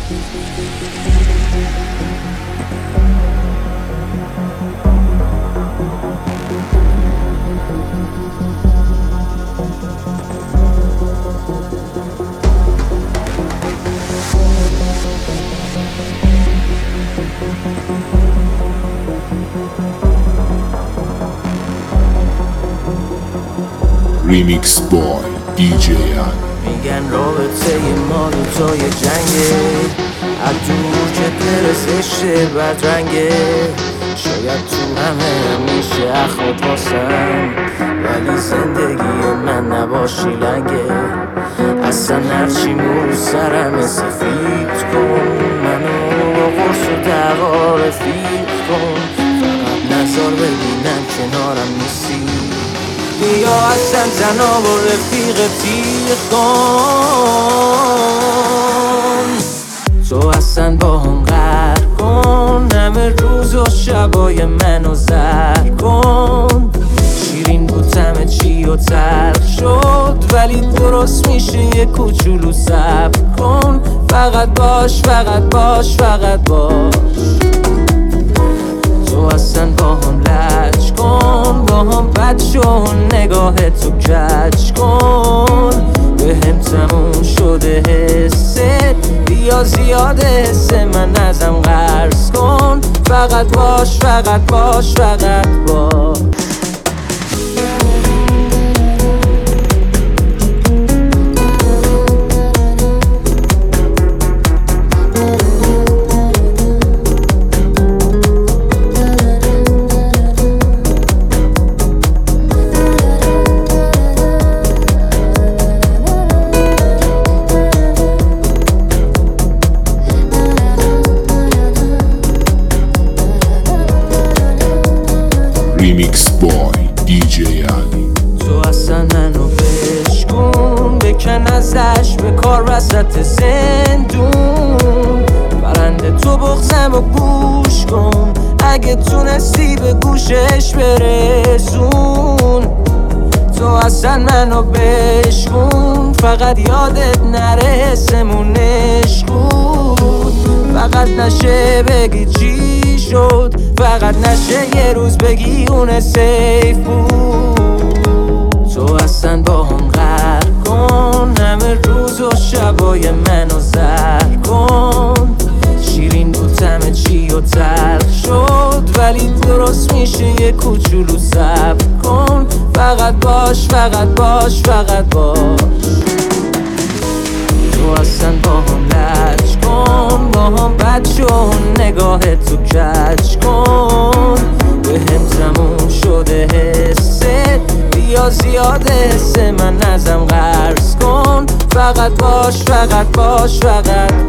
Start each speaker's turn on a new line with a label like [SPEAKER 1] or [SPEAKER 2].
[SPEAKER 1] ریمیکس بای DJ علی.
[SPEAKER 2] میگن رابطه ما دوتای جنگه، از دور که برسشه بدرنگه. شاید تو همه میشه اخوات واسم، ولی زندگی من نباشی لنگه. اصلا هرچی مو سرم سفید کن، منو با قرص و دعوا رفیق کن. فقط نظر ببینم کنارم نیستی، بیا اصلا زنا و رفیق تیغ کن. تو اصلا با هم قهر کن، همه روز و شبای منو زهر کن. شیرین بود همه چی و تلخ شد، ولی درست میشه یه کوچولو صبر کن. فقط باش فقط باش فقط باش. تو اصلا با هم لج کن، با هم بد شو، نگاه تو کج کن. به هم تموم شده حست، بیا زیاده حس من ازم قرض کن. فقط باش فقط باش فقط باش.
[SPEAKER 1] ریمیکس بای DJ علی.
[SPEAKER 2] تو اصلا منو بشکن، بکن ازش به کار وسط زندون. برنده تو بغزم و گوش کن، اگه تونستی به گوشش برسون. تو اصلا منو بشکن، فقط یادت نره حسمون عشق بود. فقط نشه بگی چی شد، فقط نشه یه روز بگی اون سیف بود. تو اصلا با هم قهر کن، همه روز و شبای منو زهر کن. شیرین بود همه چی و تلخ شد، ولی درست میشه یه کوچولو صبر کن. فقط باش فقط باش فقط باش. تو اصلا با هم لج کن، با هم بد شو، نگاه تو کج کن. به هم تموم شده حست، بیا زیاده حس من ازم قرض کن. فقط باش فقط باش فقط